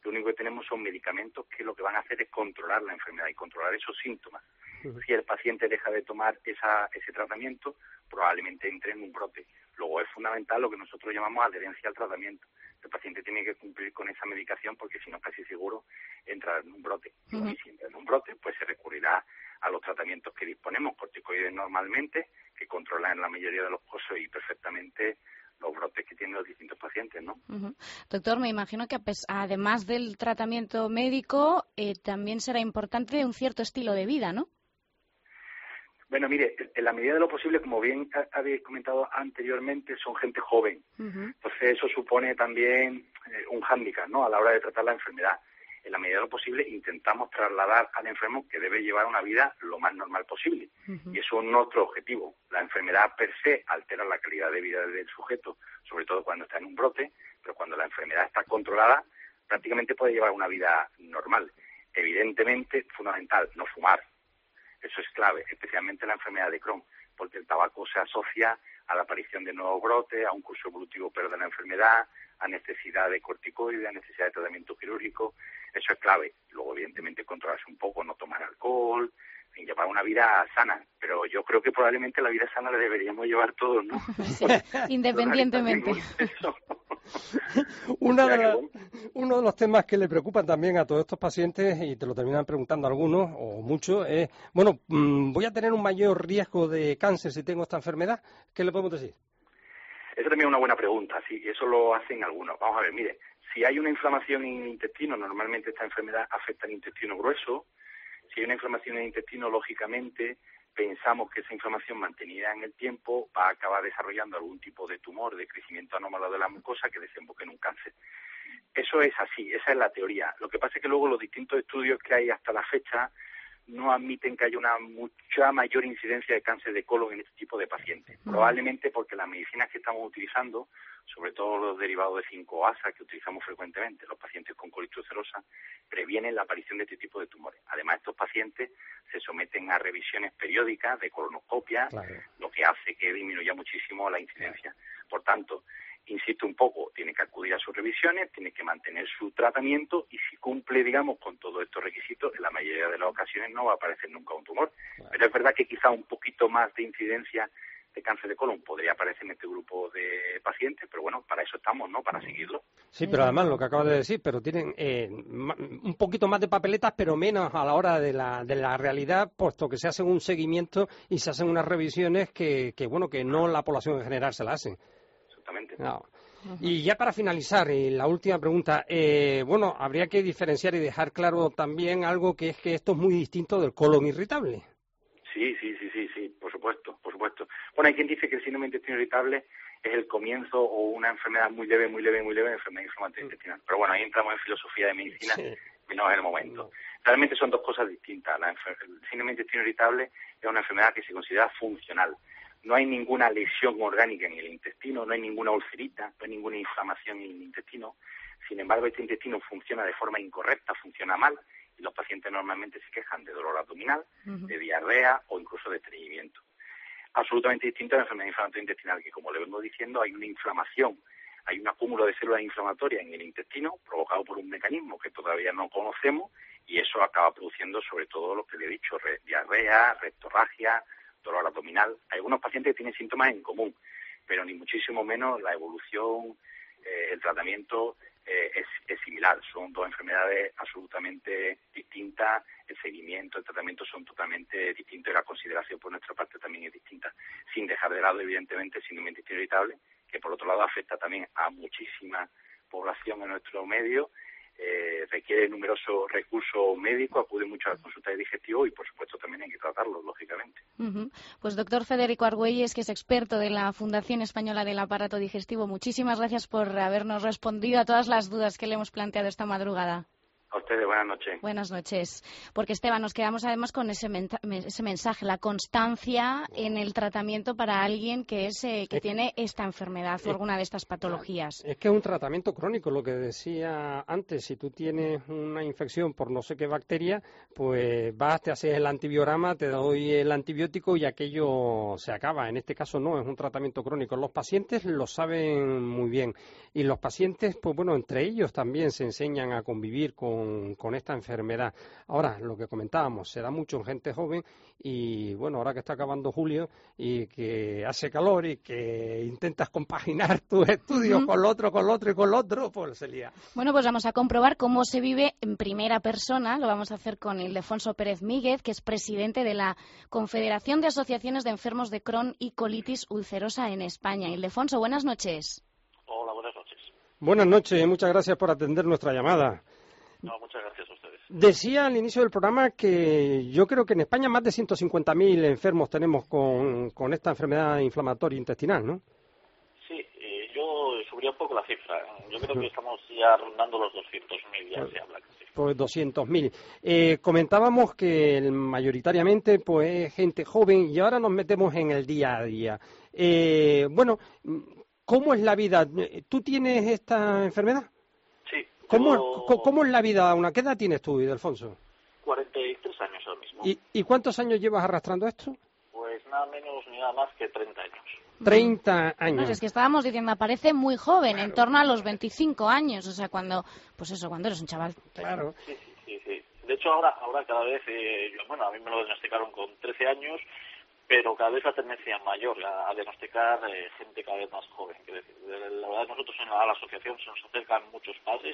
lo único que tenemos son medicamentos que lo que van a hacer es controlar la enfermedad y controlar esos síntomas. Si el paciente deja de tomar ese tratamiento, probablemente entre en un brote. Luego es fundamental lo que nosotros llamamos adherencia al tratamiento. El paciente tiene que cumplir con esa medicación porque si no, casi seguro entra en un brote. Y si entra en un brote, pues se recurrirá a los tratamientos que disponemos, corticoides normalmente, que controlan en la mayoría de los casos y perfectamente los brotes que tienen los distintos pacientes, ¿no? Doctor, me imagino que además del tratamiento médico, también será importante un cierto estilo de vida, ¿no? Bueno, mire, en la medida de lo posible, como bien habéis comentado anteriormente, son gente joven. Entonces eso supone también un hándicap, ¿no?, a la hora de tratar la enfermedad. En la medida de lo posible intentamos trasladar al enfermo que debe llevar una vida lo más normal posible. Y eso es nuestro objetivo. La enfermedad per se altera la calidad de vida del sujeto, sobre todo cuando está en un brote, pero cuando la enfermedad está controlada, prácticamente puede llevar una vida normal. Evidentemente, fundamental, no fumar. Eso es clave, especialmente en la enfermedad de Crohn, porque el tabaco se asocia a la aparición de nuevos brotes, a un curso evolutivo peor de la enfermedad, a necesidad de corticoides, a necesidad de tratamiento quirúrgico. Eso es clave. Luego, evidentemente, controlarse un poco, no tomar alcohol, en llevar una vida sana. Pero yo creo que probablemente la vida sana la deberíamos llevar todos, ¿no? Sí, independientemente. Uno de los temas que le preocupan también a todos estos pacientes, y te lo terminan preguntando algunos o muchos, es, bueno, voy a tener un mayor riesgo de cáncer si tengo esta enfermedad. ¿Qué le podemos decir? Esa también es una buena pregunta, sí, eso lo hacen algunos. Vamos a ver, mire, si hay una inflamación en el intestino, normalmente esta enfermedad afecta al intestino grueso. Si hay una inflamación en el intestino, lógicamente pensamos que esa inflamación mantenida en el tiempo va a acabar desarrollando algún tipo de tumor, de crecimiento anómalo de la mucosa que desemboque en un cáncer. Eso es así, esa es la teoría. Lo que pasa es que luego los distintos estudios que hay hasta la fecha no admiten que haya una mucha mayor incidencia de cáncer de colon en este tipo de pacientes. Probablemente porque las medicinas que estamos utilizando, sobre todo los derivados de 5-ASA que utilizamos frecuentemente, los pacientes con colitis ulcerosa, previenen la aparición de este tipo de tumores. Además, estos pacientes se someten a revisiones periódicas de colonoscopia, lo que hace que disminuya muchísimo la incidencia. Por tanto, insisto un poco, tiene que acudir a sus revisiones, tiene que mantener su tratamiento y si cumple, digamos, con todos estos requisitos, en la mayoría de las ocasiones no va a aparecer nunca un tumor. Pero es verdad que quizá un poquito más de incidencia de cáncer de colon podría aparecer en este grupo de pacientes, pero bueno, para eso estamos, ¿no?, para seguirlo. Sí, pero además lo que acabas de decir, pero tienen un poquito más de papeletas, pero menos a la hora de la realidad, puesto que se hacen un seguimiento y se hacen unas revisiones que no la población en general se la hacen. No. Y ya para finalizar, la última pregunta, habría que diferenciar y dejar claro también algo que es que esto es muy distinto del colon irritable. Sí, por supuesto. Bueno, hay quien dice que el síndrome de intestino irritable es el comienzo o una enfermedad muy leve de enfermedad inflamatoria intestinal. Pero bueno, ahí entramos en filosofía de medicina y no es el momento. Realmente son dos cosas distintas. El síndrome de intestino irritable es una enfermedad que se considera funcional. No hay ninguna lesión orgánica en el intestino, no hay ninguna ulcerita, no hay ninguna inflamación en el intestino. Sin embargo, este intestino funciona de forma incorrecta, funciona mal, y los pacientes normalmente se quejan de dolor abdominal, de diarrea o incluso de estreñimiento. Absolutamente distinto a la enfermedad inflamatoria intestinal, que como le vengo diciendo, hay una inflamación, hay un acúmulo de células inflamatorias en el intestino provocado por un mecanismo que todavía no conocemos, y eso acaba produciendo sobre todo lo que le he dicho, diarrea, rectorragia, dolor abdominal. Hay algunos pacientes que tienen síntomas en común, pero ni muchísimo menos la evolución, el tratamiento es similar. Son dos enfermedades absolutamente distintas, el seguimiento, el tratamiento son totalmente distintos y la consideración por nuestra parte también es distinta, sin dejar de lado evidentemente el síndrome de intestino irritable, que por otro lado afecta también a muchísima población en nuestro medio, requiere numerosos recursos médicos, acude mucho a las consultas digestivas y por supuesto también hay que tratarlos, lógicamente. Pues doctor Federico Argüelles, que es experto de la Fundación Española del Aparato Digestivo, muchísimas gracias por habernos respondido a todas las dudas que le hemos planteado esta madrugada. A ustedes, buenas noches. Buenas noches. Porque, Esteban, nos quedamos además con ese mensaje, la constancia en el tratamiento para alguien que tiene esta enfermedad o alguna de estas patologías. Es que es un tratamiento crónico, lo que decía antes. Si tú tienes una infección por no sé qué bacteria, pues vas, te haces el antibiograma, te doy el antibiótico y aquello se acaba. En este caso no, es un tratamiento crónico. Los pacientes lo saben muy bien. Y los pacientes, pues bueno, entre ellos también se enseñan a convivir con esta enfermedad. Ahora, lo que comentábamos, se da mucho en gente joven y, bueno, ahora que está acabando julio y que hace calor y que intentas compaginar tus estudios con lo otro, pues se lía. Bueno, pues vamos a comprobar cómo se vive en primera persona. Lo vamos a hacer con Ildefonso Pérez Míguez, que es presidente de la Confederación de Asociaciones de Enfermos de Crohn y Colitis Ulcerosa en España. Ildefonso, buenas noches. Hola, buenas noches. Buenas noches, muchas gracias por atender nuestra llamada. No, muchas gracias a ustedes. Decía al inicio del programa que yo creo que en España más de 150.000 enfermos tenemos con esta enfermedad inflamatoria intestinal, ¿no? Sí, yo subiría un poco la cifra. Yo creo que estamos ya rondando los 200.000, ya se habla casi. Pues 200.000. Comentábamos que mayoritariamente pues gente joven y ahora nos metemos en el día a día. Bueno, ¿cómo es la vida? ¿Tú tienes esta enfermedad? Sí. ¿Cómo es la vida? ¿Qué edad tienes tú, Ildefonso? 43 años ahora mismo. ¿Y cuántos años llevas arrastrando esto? Pues nada menos ni nada más que 30 años. 30 años. No, es que estábamos diciendo, aparece muy joven, claro, en torno a los 25 años, o sea, cuando eres un chaval. Claro. Sí. De hecho, ahora cada vez, a mí me lo diagnosticaron con 13 años, pero cada vez la tendencia mayor a diagnosticar gente cada vez más joven. La verdad, nosotros a la asociación se nos acercan muchos padres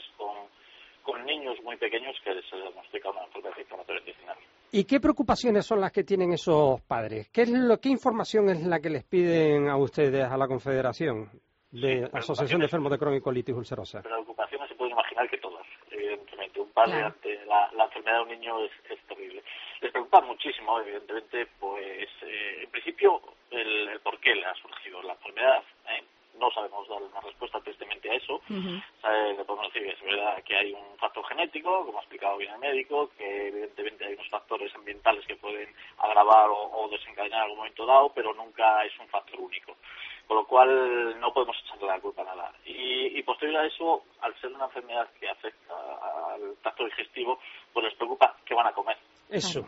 con niños muy pequeños que se les diagnostica una enfermedad inflamatoria intestinal. ¿Y qué preocupaciones son las que tienen esos padres? ¿Qué información es la que les piden a ustedes, a la Confederación de Asociación de Enfermos de Crohn y Colitis Ulcerosa? Preocupaciones se pueden imaginar que todas. Evidentemente, un padre ante la enfermedad de un niño es terrible. Les preocupa muchísimo, evidentemente, pues en principio el por qué le ha surgido la enfermedad. No sabemos dar una respuesta tristemente a eso. Le podemos decir que es verdad que hay un factor genético, como ha explicado bien el médico, que evidentemente hay unos factores ambientales que pueden agravar o desencadenar en algún momento dado, pero nunca es un factor único. Con lo cual no podemos echarle la culpa a nada. Y posterior a eso, al ser una enfermedad que afecta al tracto digestivo, pues les preocupa qué van a comer. Eso.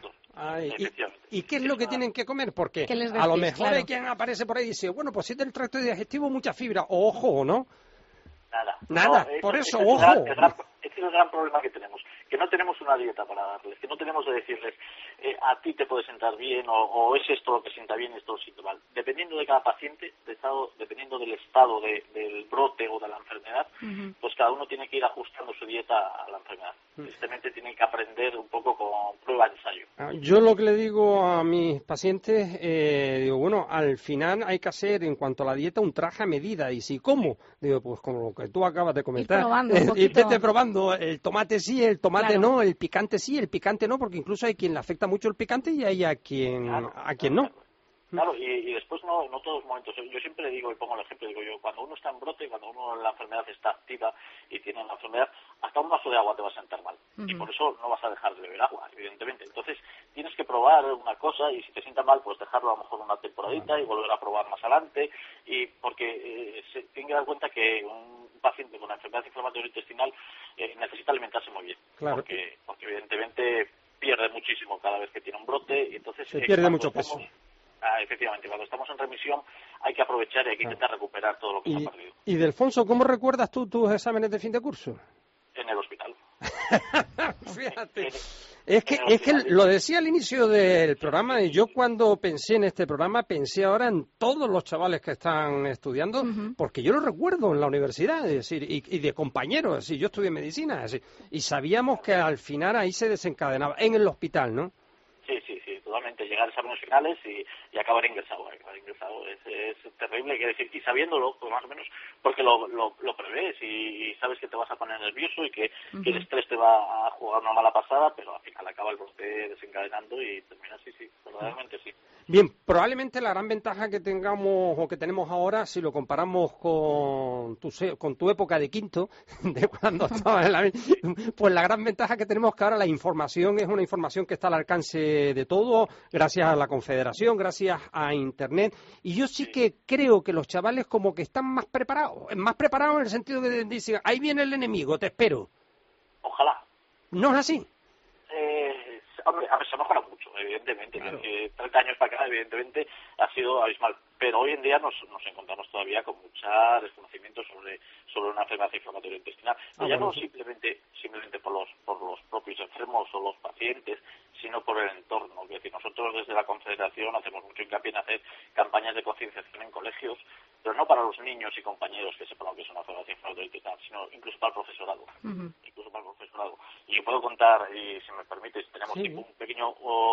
¿Y qué es lo que tienen que comer? Porque a lo mejor hay quien aparece por ahí y dice, bueno, pues si es del tracto digestivo, mucha fibra. Ojo, ¿no? Nada. Por eso, ojo. Este es el gran problema que tenemos, que no tenemos una dieta para darles, que no tenemos de decirles a ti te puede sentar bien o es esto lo que sienta bien y esto lo sienta mal. Dependiendo de cada paciente, dependiendo del estado del brote o de la enfermedad, pues cada uno tiene que ir ajustando su dieta a la enfermedad. Tristemente tienen que aprender un poco con prueba y ensayo. Yo lo que le digo a mis pacientes, digo, bueno, al final hay que hacer en cuanto a la dieta un traje a medida. Y si, ¿cómo? Digo, pues como lo que tú acabas de comentar. Y vete probando. El tomate sí, el tomate no, el picante sí, el picante no, porque incluso hay quien le afecta mucho el picante y hay a quien no. Claro, y después no todos los momentos. Yo siempre digo, y pongo el ejemplo, cuando uno está en brote, cuando la enfermedad está activa y tiene la enfermedad, hasta un vaso de agua te va a sentar mal. Y por eso no vas a dejar de beber agua, evidentemente. Entonces, tienes que probar una cosa y si te sienta mal, pues dejarlo a lo mejor una temporadita y volver a probar más adelante. Y porque se tiene que dar cuenta que un paciente con una enfermedad inflamatoria intestinal necesita alimentarse muy bien. Claro. Porque evidentemente pierde muchísimo cada vez que tiene un brote y entonces se pierde mucho peso. Efectivamente, cuando estamos en remisión hay que aprovechar y hay que intentar recuperar todo lo que se ha perdido. Y Ildefonso, ¿cómo recuerdas tú tus exámenes de fin de curso? En el hospital. Fíjate. Es que lo decía al inicio del programa, y yo cuando pensé en este programa pensé ahora en todos los chavales que están estudiando, porque yo lo recuerdo en la universidad, es decir, y de compañeros, es decir, yo estudié medicina, es decir, y sabíamos que al final ahí se desencadenaba, en el hospital, ¿no? Sí, totalmente. Llegar a exámenes finales y acabar ingresado. Es terrible, quiere decir, y sabiéndolo, pues más o menos, porque lo prevés y sabes que te vas a poner nervioso y que el estrés te va a jugar una mala pasada, pero al final acaba el brote desencadenando y termina así, verdaderamente sí. Bien, probablemente la gran ventaja que tengamos o que tenemos ahora, si lo comparamos con tu época de quinto, de cuando estabas en la... Pues la gran ventaja que tenemos es que ahora la información es una información que está al alcance de todo, gracias a la Confederación, gracias a Internet. Y yo sí que creo que los chavales como que están más preparados en el sentido que dicen, ahí viene el enemigo, te espero. Ojalá. ¿No es así? Hombre, a ver, se mejora mucho, evidentemente. Claro. 30 años para acá, evidentemente, ha sido abismal. Pero hoy en día nos encontramos todavía con mucho desconocimiento sobre una enfermedad inflamatoria intestinal. Ya no simplemente por los propios enfermos o los pacientes, sino por el entorno. Es decir, nosotros desde la Confederación hacemos mucho hincapié en hacer campañas de concienciación en colegios, pero no para los niños y compañeros que sepan lo que es una enfermedad inflamatoria intestinal, sino incluso para el profesorado. Y yo puedo contar, y si me permites, tenemos un pequeño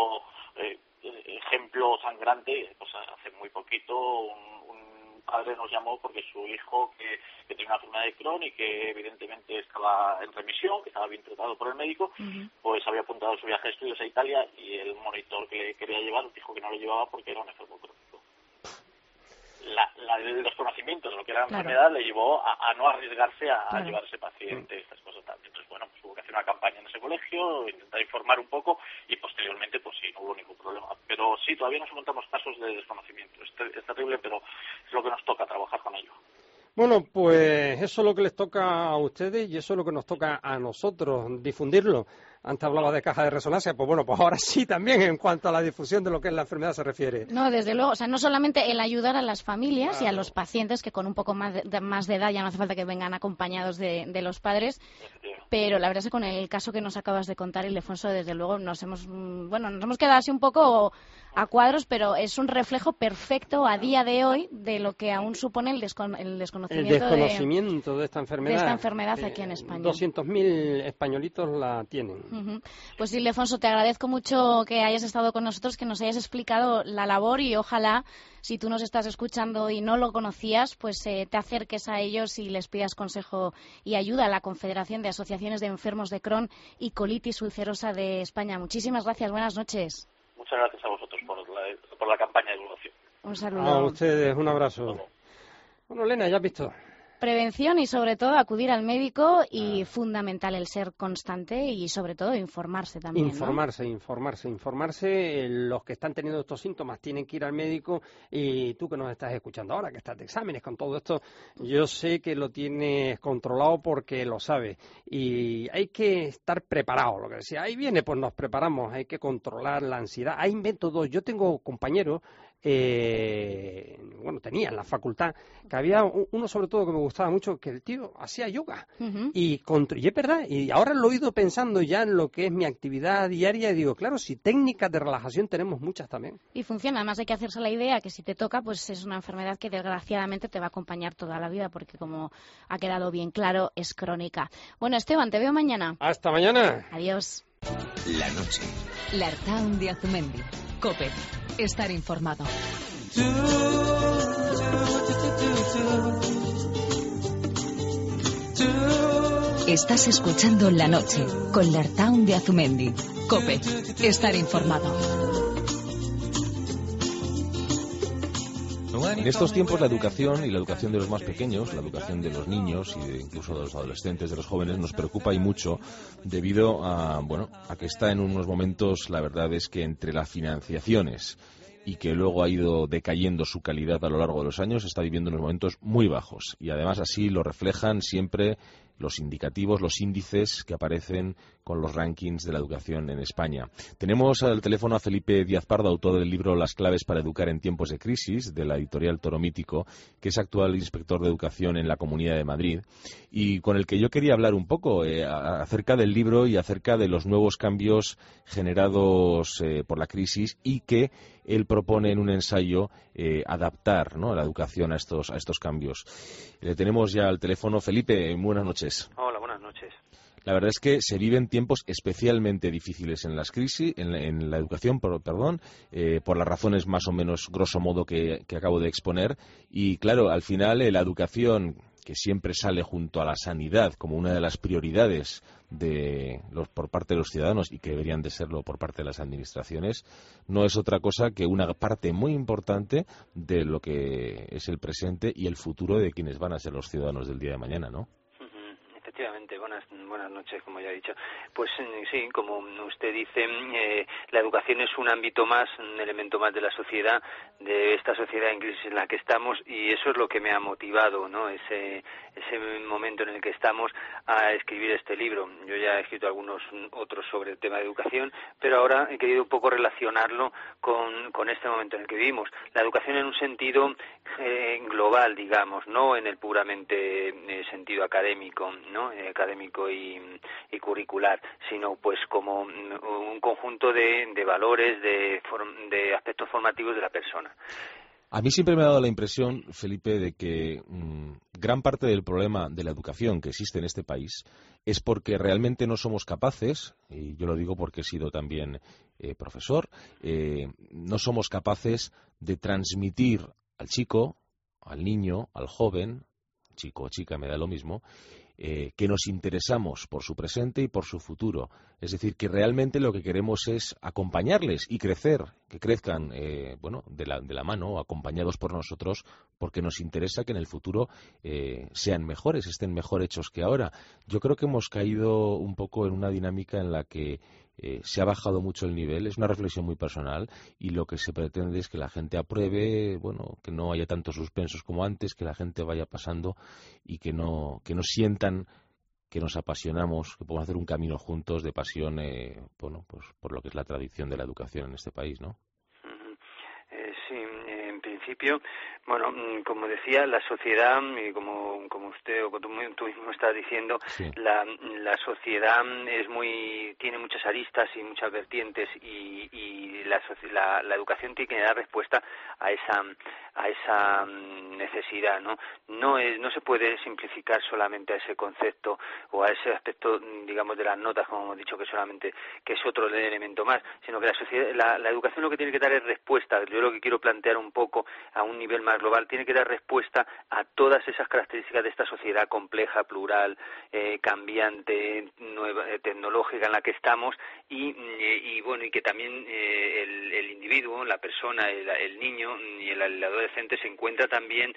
ejemplo sangrante. Pues hace muy poquito un padre nos llamó porque su hijo que tenía una enfermedad de Crohn y que evidentemente estaba en remisión, que estaba bien tratado por el médico, pues había apuntado su viaje de estudios a Italia y el monitor que le quería llevar dijo que no lo llevaba porque era un enfermo crónico. El desconocimiento de lo que era la enfermedad le llevó a no arriesgarse a llevar a ese paciente, estas cosas tal. Entonces, bueno, pues hubo que hacer una campaña en ese colegio, intentar informar un poco y posteriormente, pues sí, no hubo ningún problema. Pero sí, todavía nos encontramos casos de desconocimiento. Es terrible, pero es lo que nos toca, trabajar con ello. Bueno, pues eso es lo que les toca a ustedes y eso es lo que nos toca a nosotros, difundirlo. Antes hablaba de caja de resonancia, pues bueno, pues ahora sí también en cuanto a la difusión de lo que es la enfermedad se refiere. No, desde luego, o sea, no solamente el ayudar a las familias y a los pacientes que con un poco más de edad ya no hace falta que vengan acompañados de los padres, pero la verdad es que con el caso que nos acabas de contar, Ildefonso, desde luego nos hemos quedado así un poco a cuadros, pero es un reflejo perfecto a día de hoy de lo que aún supone el desconocimiento de esta enfermedad. De esta enfermedad aquí en España. 200.000 españolitos la tienen. Pues Ildefonso, te agradezco mucho que hayas estado con nosotros, que nos hayas explicado la labor y ojalá, si tú nos estás escuchando y no lo conocías, pues te acerques a ellos y les pidas consejo y ayuda a la Confederación de Asociaciones de Enfermos de Crohn y Colitis Ulcerosa de España. Muchísimas gracias, buenas noches. Muchas gracias a vosotros por la campaña de divulgación. Un saludo. A ustedes, un abrazo. Bueno, Elena, ya has visto. Prevención y sobre todo acudir al médico y fundamental el ser constante y sobre todo informarse también. Informarse. Los que están teniendo estos síntomas tienen que ir al médico y tú que nos estás escuchando ahora, que estás de exámenes con todo esto, yo sé que lo tienes controlado porque lo sabes y hay que estar preparado, lo que decía. Ahí viene, pues nos preparamos, hay que controlar la ansiedad. Hay métodos, yo tengo compañeros tenía en la facultad, que había uno sobre todo que me gustaba mucho, que el tío hacía yoga. Y es verdad, y ahora lo he ido pensando ya en lo que es mi actividad diaria y digo, claro, si técnicas de relajación tenemos muchas también. Y funciona, además hay que hacerse la idea que si te toca, pues es una enfermedad que desgraciadamente te va a acompañar toda la vida, porque como ha quedado bien claro, es crónica. Bueno, Esteban, te veo mañana. Hasta mañana. Adiós. La noche. L'Artaun de Azumendi. COPE. Estar informado. Estás escuchando La Noche con L'Artaun de Azumendi. COPE. Estar informado. En estos tiempos la educación y la educación de los más pequeños, la educación de los niños y incluso de los adolescentes, de los jóvenes, nos preocupa y mucho debido a que está en unos momentos, la verdad es que entre las financiaciones y que luego ha ido decayendo su calidad a lo largo de los años, está viviendo unos momentos muy bajos. Y además así lo reflejan siempre los indicativos, los índices que aparecen con los rankings de la educación en España. Tenemos al teléfono a Felipe Díaz Pardo, autor del libro Las claves para educar en tiempos de crisis, de la editorial Toro Mítico, que es actual inspector de educación en la Comunidad de Madrid, y con el que yo quería hablar un poco acerca del libro y acerca de los nuevos cambios generados por la crisis y que él propone en un ensayo adaptar, ¿no?, la educación a estos cambios. Le tenemos ya al teléfono. Felipe, buenas noches. Hola, buenas noches. La verdad es que se viven tiempos especialmente difíciles en las crisis, en la educación, por las razones más o menos grosso modo que acabo de exponer. Y claro, al final la educación, que siempre sale junto a la sanidad como una de las prioridades por parte de los ciudadanos y que deberían de serlo por parte de las administraciones, no es otra cosa que una parte muy importante de lo que es el presente y el futuro de quienes van a ser los ciudadanos del día de mañana, ¿no? Efectivamente, buenas noches, como ya he dicho. Pues sí, como usted dice, la educación es un ámbito más, un elemento más de la sociedad, de esta sociedad en crisis en la que estamos, y eso es lo que me ha motivado, ¿no? Ese momento en el que estamos a escribir este libro. Yo ya he escrito algunos otros sobre el tema de educación, pero ahora he querido un poco relacionarlo con este momento en el que vivimos. La educación en un sentido global, digamos, no en el puramente sentido académico, ¿no? Académico y curricular, sino pues como un conjunto de valores, de aspectos formativos de la persona. A mí siempre me ha dado la impresión, Felipe, de que gran parte del problema de la educación que existe en este país es porque realmente no somos capaces, y yo lo digo porque he sido también profesor, no somos capaces de transmitir al chico, al niño, al joven, chico o chica, me da lo mismo, que nos interesamos por su presente y por su futuro. Es decir, que realmente lo que queremos es acompañarles y crecer, que crezcan de la mano, acompañados por nosotros, porque nos interesa que en el futuro sean mejores, estén mejor hechos que ahora. Yo creo que hemos caído un poco en una dinámica en la que se ha bajado mucho el nivel, es una reflexión muy personal, y lo que se pretende es que la gente apruebe, que no haya tantos suspensos como antes, que la gente vaya pasando y que no sientan que nos apasionamos, que podemos hacer un camino juntos de pasión, pues por lo que es la tradición de la educación en este país, ¿no? Sí, en principio, como decía, la sociedad, y como usted o tú mismo estás diciendo, sí. La sociedad tiene muchas aristas y muchas vertientes, y la educación tiene que dar respuesta a esa necesidad, ¿no? No se puede simplificar solamente a ese concepto o a ese aspecto, digamos, de las notas, como hemos dicho, que es otro elemento más, sino que la educación lo que tiene que dar es respuesta. Yo lo que quiero plantear un poco a un nivel más global, tiene que dar respuesta a todas esas características de esta sociedad compleja, plural, cambiante, nueva, tecnológica en la que estamos, y que también el individuo, la persona, el niño y el adolescente se encuentra también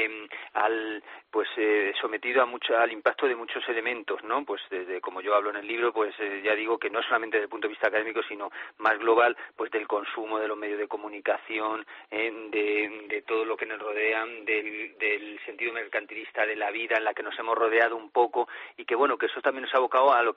sometido al impacto de muchos elementos, ¿no? Pues desde, como yo hablo en el libro, pues ya digo que no solamente desde el punto de vista académico, sino más global, pues del consumo de los medios de comunicación, de todo lo que nos rodea, del sentido mercantilista de la vida en la que nos hemos rodeado un poco, y que que eso también nos ha abocado a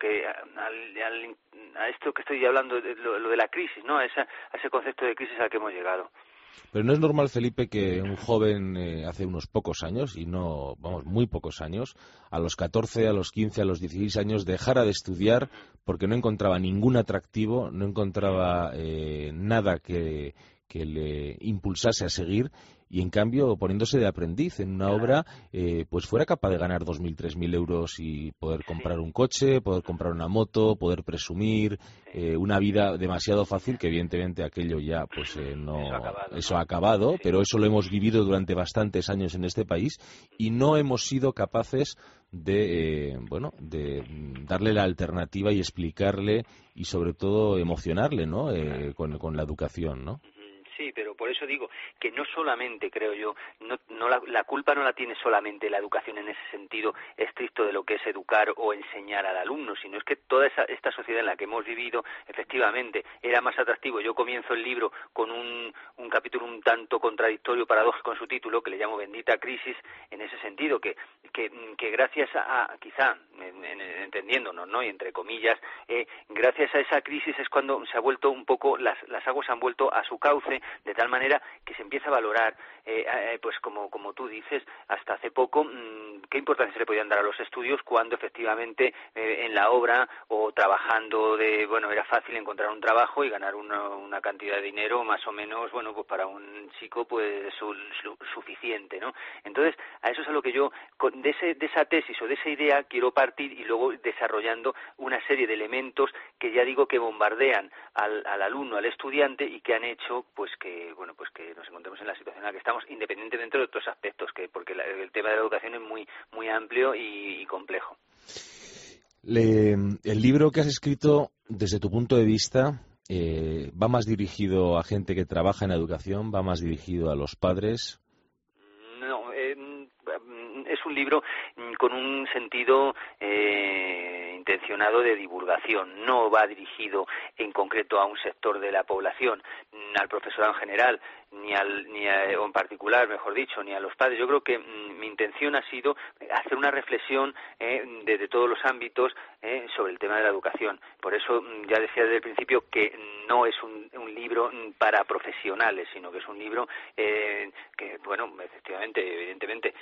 esto que estoy hablando, lo de la crisis, ¿no? A ese concepto de crisis al que hemos llegado. Pero no es normal, Felipe, que un joven hace unos pocos años, muy pocos años, a los 14, a los 15, a los 16 años, dejara de estudiar porque no encontraba ningún atractivo, no encontraba nada que le impulsase a seguir, y en cambio, poniéndose de aprendiz en una obra, pues fuera capaz de ganar 2.000, 3.000 euros y poder comprar un coche, poder comprar una moto, poder presumir, una vida demasiado fácil, que evidentemente aquello ya pues eso ha acabado, pero eso lo hemos vivido durante bastantes años en este país, y no hemos sido capaces de darle la alternativa y explicarle, y sobre todo emocionarle, ¿no? Con la educación, ¿no? Sí, pero por eso digo que no solamente, creo yo, la culpa no la tiene solamente la educación en ese sentido estricto de lo que es educar o enseñar al alumno, sino es que toda esta sociedad en la que hemos vivido, efectivamente, era más atractivo. Yo comienzo el libro con un capítulo un tanto contradictorio, paradójico en su título, que le llamo Bendita Crisis, en ese sentido, que gracias a, quizá, entendiéndonos, ¿no?, y entre comillas, gracias a esa crisis es cuando se ha vuelto un poco, las aguas han vuelto a su cauce, de tal manera manera que se empieza a valorar, pues como tú dices, hasta hace poco, qué importancia se le podían dar a los estudios cuando efectivamente en la obra o trabajando era fácil encontrar un trabajo y ganar una cantidad de dinero más o menos, pues para un chico pues suficiente, ¿no? Entonces, a eso es a lo que yo, de esa tesis o de esa idea quiero partir y luego desarrollando una serie de elementos que ya digo que bombardean al alumno, al estudiante y que han hecho pues que nos encontremos en la situación en la que estamos, independientemente de otros aspectos, porque el tema de la educación es muy amplio y complejo. El libro que has escrito, desde tu punto de vista, ¿va más dirigido a gente que trabaja en la educación? ¿Va más dirigido a los padres? No, es un libro con un sentido intencionado de divulgación. No va dirigido en concreto a un sector de la población, al profesorado en general, o en particular, mejor dicho, ni a los padres. Yo creo que mi intención ha sido hacer una reflexión desde todos los ámbitos sobre el tema de la educación. Por eso ya decía desde el principio que no es un libro para profesionales, sino que es un libro que, efectivamente, evidentemente,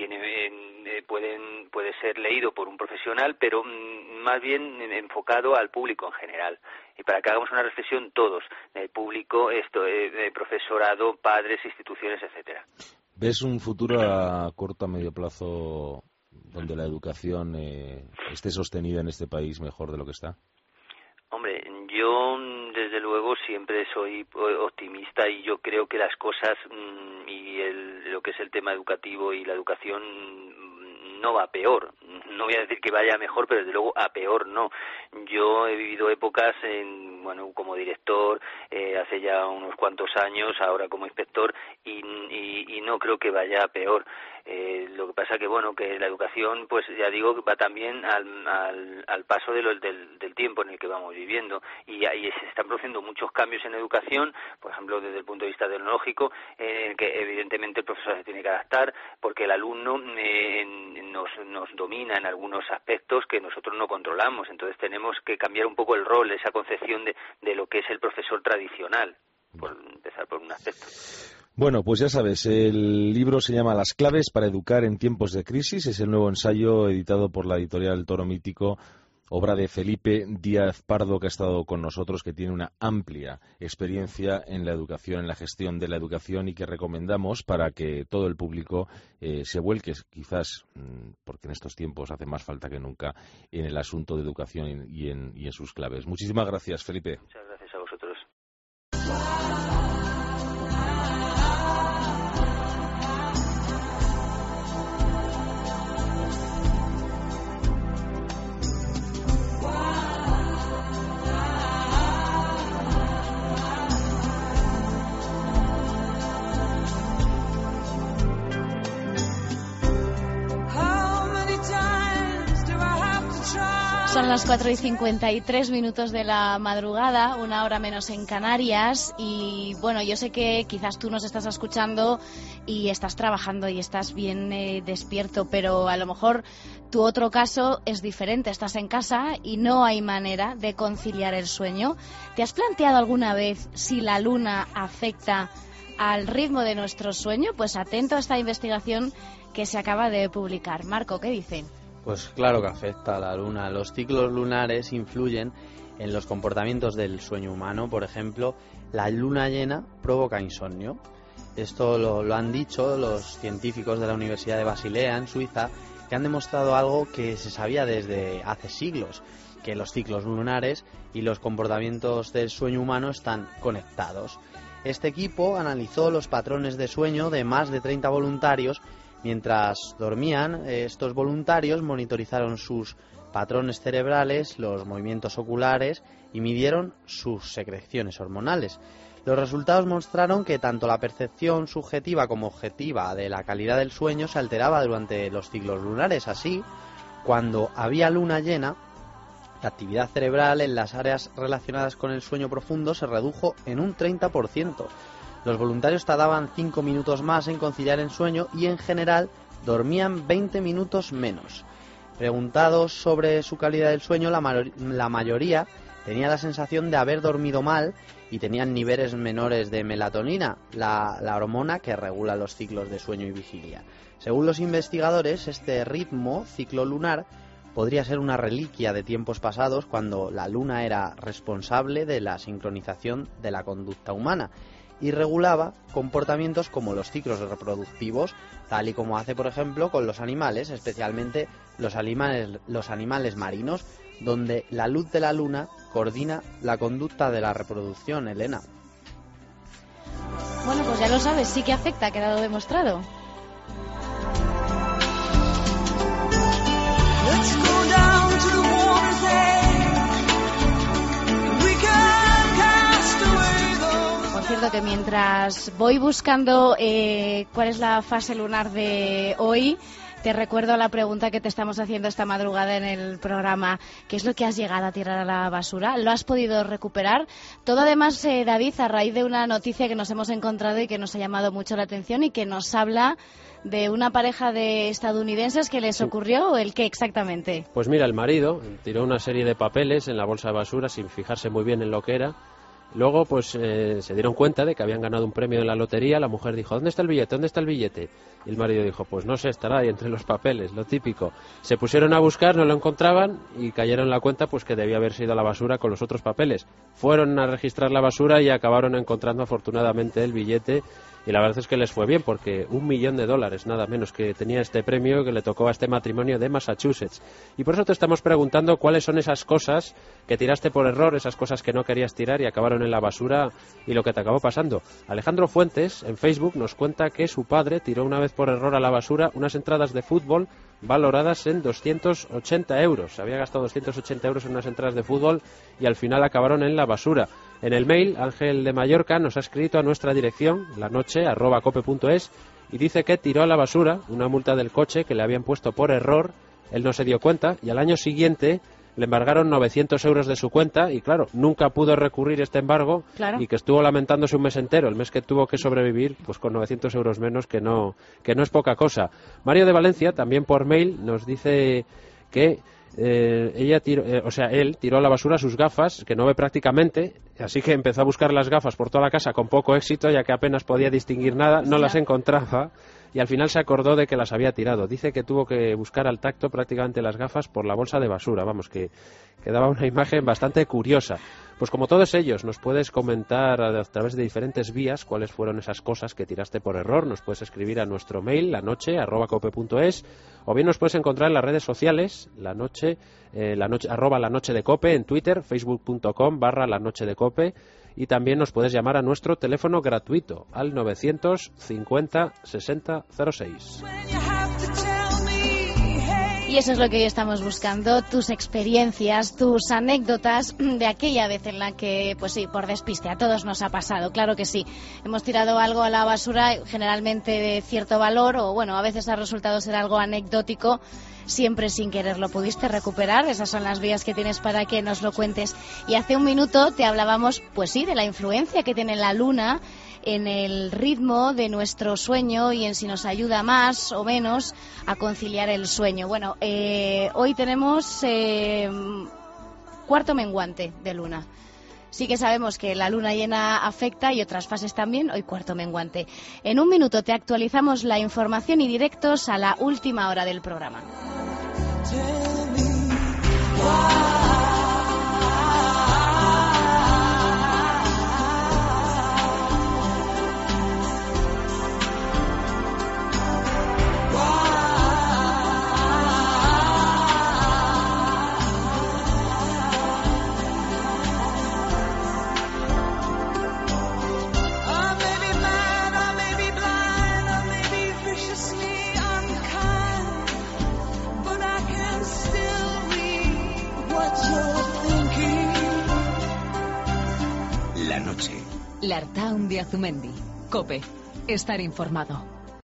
puede ser leído por un profesional, pero más bien enfocado al público en general. Y para que hagamos una reflexión todos, el público, profesorado, padres, instituciones, etcétera. ¿Ves un futuro a corto, a medio plazo donde la educación esté sostenida en este país mejor de lo que está? Hombre, yo desde luego siempre soy optimista y yo creo que las cosas lo que es el tema educativo y la educación no va a peor. No voy a decir que vaya a mejor, pero desde luego a peor no. Yo he vivido épocas como director hace ya unos cuantos años, ahora como inspector, y no creo que vaya a peor. Lo que pasa que la educación, pues ya digo, va también al paso del tiempo en el que vamos viviendo y se están produciendo muchos cambios en educación, por ejemplo desde el punto de vista tecnológico, en que evidentemente el profesor se tiene que adaptar porque el alumno nos domina en algunos aspectos que nosotros no controlamos, entonces tenemos que cambiar un poco el rol, esa concepción de lo que es el profesor tradicional, por empezar por un aspecto. Bueno, pues ya sabes, el libro se llama Las claves para educar en tiempos de crisis. Es el nuevo ensayo editado por la editorial Toro Mítico, obra de Felipe Díaz Pardo, que ha estado con nosotros, que tiene una amplia experiencia en la educación, en la gestión de la educación, y que recomendamos para que todo el público se vuelque, quizás, porque en estos tiempos hace más falta que nunca, en el asunto de educación y en sus claves. Muchísimas gracias, Felipe. Muchas gracias a vosotros. Son las 4:53 de la madrugada, 1 hora menos en Canarias, y yo sé que quizás tú nos estás escuchando y estás trabajando y estás bien despierto, pero a lo mejor tu otro caso es diferente, estás en casa y no hay manera de conciliar el sueño. ¿Te has planteado alguna vez si la luna afecta al ritmo de nuestro sueño? Pues atento a esta investigación que se acaba de publicar. Marco, ¿qué dicen? Pues claro que afecta a la luna. Los ciclos lunares influyen en los comportamientos del sueño humano. Por ejemplo, la luna llena provoca insomnio. Esto lo han dicho los científicos de la Universidad de Basilea, en Suiza, que han demostrado algo que se sabía desde hace siglos, que los ciclos lunares y los comportamientos del sueño humano están conectados. Este equipo analizó los patrones de sueño de más de 30 voluntarios. Mientras dormían, estos voluntarios monitorizaron sus patrones cerebrales, los movimientos oculares y midieron sus secreciones hormonales. Los resultados mostraron que tanto la percepción subjetiva como objetiva de la calidad del sueño se alteraba durante los ciclos lunares. Así, cuando había luna llena, la actividad cerebral en las áreas relacionadas con el sueño profundo se redujo en un 30%. Los voluntarios tardaban 5 minutos más en conciliar el sueño y, en general, dormían 20 minutos menos. Preguntados sobre su calidad del sueño, la mayoría tenía la sensación de haber dormido mal y tenían niveles menores de melatonina, la hormona que regula los ciclos de sueño y vigilia. Según los investigadores, este ritmo ciclo lunar podría ser una reliquia de tiempos pasados, cuando la luna era responsable de la sincronización de la conducta humana y regulaba comportamientos como los ciclos reproductivos, tal y como hace, por ejemplo, con los animales, especialmente los animales marinos, donde la luz de la luna coordina la conducta de la reproducción, Elena. Bueno, pues ya lo sabes, sí que afecta, ha quedado demostrado. Por cierto, que mientras voy buscando cuál es la fase lunar de hoy, te recuerdo la pregunta que te estamos haciendo esta madrugada en el programa. ¿Qué es lo que has llegado a tirar a la basura? ¿Lo has podido recuperar? Todo además, David, a raíz de una noticia que nos hemos encontrado y que nos ha llamado mucho la atención y que nos habla de una pareja de estadounidenses que les ocurrió. ¿El qué exactamente? Pues mira, el marido tiró una serie de papeles en la bolsa de basura sin fijarse muy bien en lo que era. Luego pues se dieron cuenta de que habían ganado un premio en la lotería. La mujer dijo: ¿dónde está el billete? ¿Dónde está el billete? Y el marido dijo: pues no sé, estará ahí entre los papeles, lo típico. Se pusieron a buscar, no lo encontraban y cayeron en la cuenta pues que debía haberse ido a la basura con los otros papeles. Fueron a registrar la basura y acabaron encontrando afortunadamente el billete. Y la verdad es que les fue bien, porque $1 millón, nada menos, que tenía este premio que le tocó a este matrimonio de Massachusetts. Y por eso te estamos preguntando cuáles son esas cosas que tiraste por error, esas cosas que no querías tirar y acabaron en la basura, y lo que te acabó pasando. Alejandro Fuentes, en Facebook, nos cuenta que su padre tiró una vez por error a la basura unas entradas de fútbol valoradas en 280 euros. Había gastado 280 euros en unas entradas de fútbol y al final acabaron en la basura. En el mail, Ángel de Mallorca nos ha escrito a nuestra dirección, lanoche@cope.es, y dice que tiró a la basura una multa del coche que le habían puesto por error. Él no se dio cuenta y al año siguiente le embargaron 900 euros de su cuenta y, claro, nunca pudo recurrir este embargo. Claro. Y que estuvo lamentándose un mes entero, el mes que tuvo que sobrevivir pues con 900 euros menos, que no es poca cosa. Mario de Valencia, también por mail, nos dice que él tiró a la basura sus gafas, que no ve prácticamente, así que empezó a buscar las gafas por toda la casa con poco éxito, ya que apenas podía distinguir nada, no las encontraba y al final se acordó de que las había tirado. Dice que tuvo que buscar al tacto prácticamente las gafas por la bolsa de basura, vamos, que daba una imagen bastante curiosa. Pues como todos ellos, nos puedes comentar a través de diferentes vías cuáles fueron esas cosas que tiraste por error. Nos puedes escribir a nuestro mail, lanoche@cope.es, o bien nos puedes encontrar en las redes sociales, @lanoche_de_cope, en Twitter, facebook.com/lanochedecope, y también nos puedes llamar a nuestro teléfono gratuito al 950 60 06. Y eso es lo que hoy estamos buscando, tus experiencias, tus anécdotas de aquella vez en la que, pues sí, por despiste, a todos nos ha pasado, claro que sí. Hemos tirado algo a la basura, generalmente de cierto valor, o bueno, a veces ha resultado ser algo anecdótico, siempre sin querer. ¿Lo pudiste recuperar? Esas son las vías que tienes para que nos lo cuentes. Y hace un minuto te hablábamos, pues sí, de la influencia que tiene la luna en el ritmo de nuestro sueño y en si nos ayuda más o menos a conciliar el sueño. Bueno, hoy tenemos cuarto menguante de luna. Sí que sabemos que la luna llena afecta y otras fases también, hoy cuarto menguante. En un minuto te actualizamos la información y directos a la última hora del programa. L'Artaun de Azumendi. COPE. Estar informado.